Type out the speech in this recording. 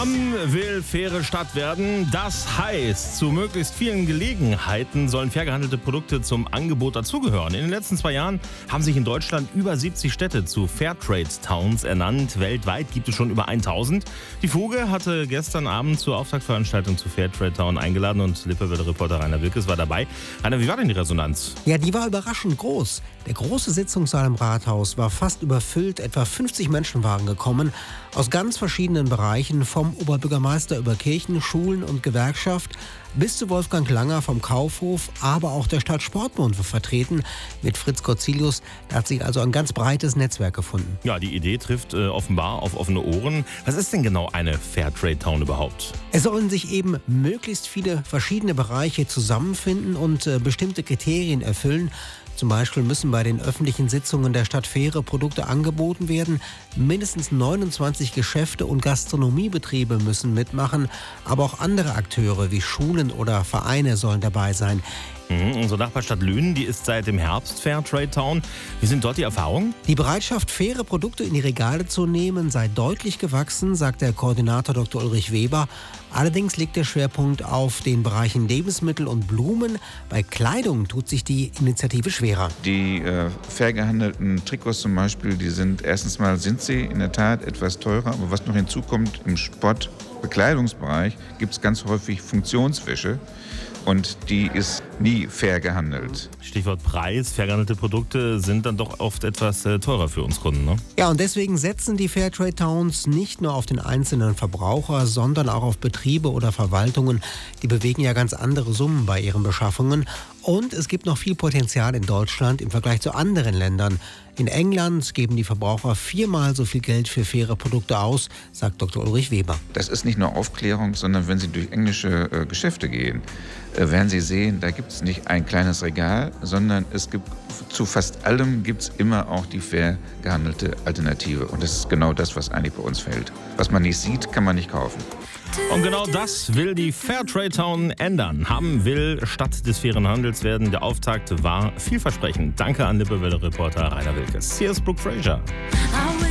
Hamm will faire Stadt werden. Das heißt, zu möglichst vielen Gelegenheiten sollen fair gehandelte Produkte zum Angebot dazugehören. In den letzten 2 Jahren haben sich in Deutschland über 70 Städte zu Fairtrade Towns ernannt. Weltweit gibt es schon über 1000. Die Fuge hatte gestern Abend zur Auftaktveranstaltung zu Fairtrade Town eingeladen und Lippewelle-Reporter Rainer Wilkes war dabei. Rainer, wie war denn die Resonanz? Ja, die war überraschend groß. Der große Sitzungssaal im Rathaus war fast überfüllt. Etwa 50 Menschen waren gekommen. Aus ganz verschiedenen Bereichen, vom Oberbürgermeister über Kirchen, Schulen und Gewerkschaft bis zu Wolfgang Langer vom Kaufhof, aber auch der Stadt Sportbund wird vertreten mit Fritz Corzilius. Da hat sich also ein ganz breites Netzwerk gefunden. Ja, die Idee trifft offenbar auf offene Ohren. Was ist denn genau eine Fairtrade Town überhaupt? Es sollen sich eben möglichst viele verschiedene Bereiche zusammenfinden und bestimmte Kriterien erfüllen. Zum Beispiel müssen bei den öffentlichen Sitzungen der Stadt faire Produkte angeboten werden. Mindestens 29 Geschäfte und Gastronomiebetriebe müssen mitmachen. Aber auch andere Akteure wie Schulen oder Vereine sollen dabei sein. Unsere Nachbarstadt Lünen, die ist seit dem Herbst Fairtrade Town. Wie sind dort die Erfahrungen? Die Bereitschaft, faire Produkte in die Regale zu nehmen, sei deutlich gewachsen, sagt der Koordinator Dr. Ulrich Weber. Allerdings liegt der Schwerpunkt auf den Bereichen Lebensmittel und Blumen. Bei Kleidung tut sich die Initiative schwerer. Die fair gehandelten Trikots zum Beispiel, erstens mal sind sie in der Tat etwas teurer, aber was noch hinzukommt, im Sportbekleidungsbereich gibt es ganz häufig Funktionswäsche. Und die ist nie fair gehandelt. Stichwort Preis. Fair gehandelte Produkte sind dann doch oft etwas teurer für uns Kunden, ne? Ja, und deswegen setzen die Fairtrade Towns nicht nur auf den einzelnen Verbraucher, sondern auch auf Betriebe oder Verwaltungen. Die bewegen ja ganz andere Summen bei ihren Beschaffungen. Und es gibt noch viel Potenzial in Deutschland im Vergleich zu anderen Ländern. In England geben die Verbraucher 4-mal so viel Geld für faire Produkte aus, sagt Dr. Ulrich Weber. Das ist nicht nur Aufklärung, sondern wenn Sie durch englische Geschäfte gehen, werden Sie sehen, da gibt es nicht ein kleines Regal, sondern es gibt zu fast allem gibt es immer auch die fair gehandelte Alternative. Und das ist genau das, was eigentlich bei uns fehlt. Was man nicht sieht, kann man nicht kaufen. Und genau das will die Fairtrade Town ändern. Hamm will Stadt des fairen Handels werden. Der Auftakt war vielversprechend. Danke an Lippewelle-Reporter Rainer Wilkes. Hier ist Brooke Fraser.